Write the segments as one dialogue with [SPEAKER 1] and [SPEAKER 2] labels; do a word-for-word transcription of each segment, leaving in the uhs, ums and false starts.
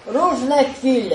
[SPEAKER 1] różne chwile.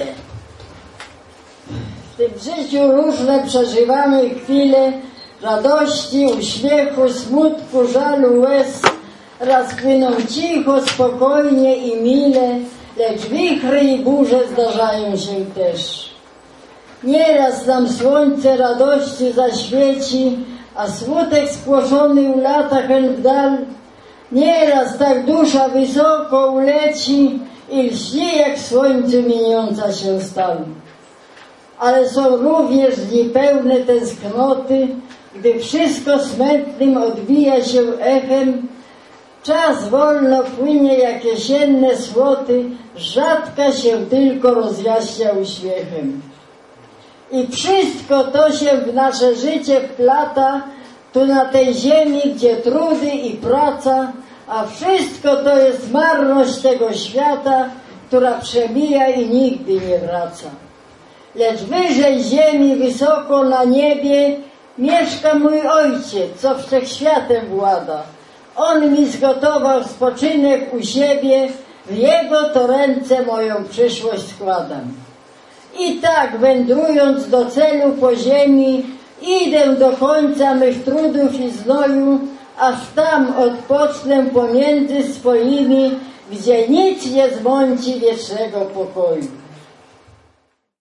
[SPEAKER 1] W tym życiu różne przeżywamy chwile radości, uśmiechu, smutku, żalu, łez. Raz płyną cicho, spokojnie i mile, lecz wichry i burze zdarzają się też. Nieraz nam słońce radości zaświeci, a smutek spłoszony ulata hen w dal. Nieraz tak dusza wysoko uleci i lśni jak w słońcu mieniąca się stal. Ale są również dni pełne tęsknoty, gdy wszystko smętnym odbija się echem. Czas wolno płynie jak jesienne słoty, rzadka się tylko rozjaśnia uśmiechem. I wszystko to się w nasze życie wplata, tu na tej ziemi, gdzie trudy i praca, a wszystko to jest marność tego świata, która przemija i nigdy nie wraca. Lecz wyżej ziemi, wysoko na niebie, mieszka mój Ojciec, co wszechświatem włada. On mi zgotował spoczynek u siebie, w Jego to ręce moją przyszłość składam. I tak wędrując do celu po ziemi, idę do końca mych trudów i znoju, aż tam odpocznę pomiędzy swoimi, gdzie nic nie zmąci wiecznego pokoju.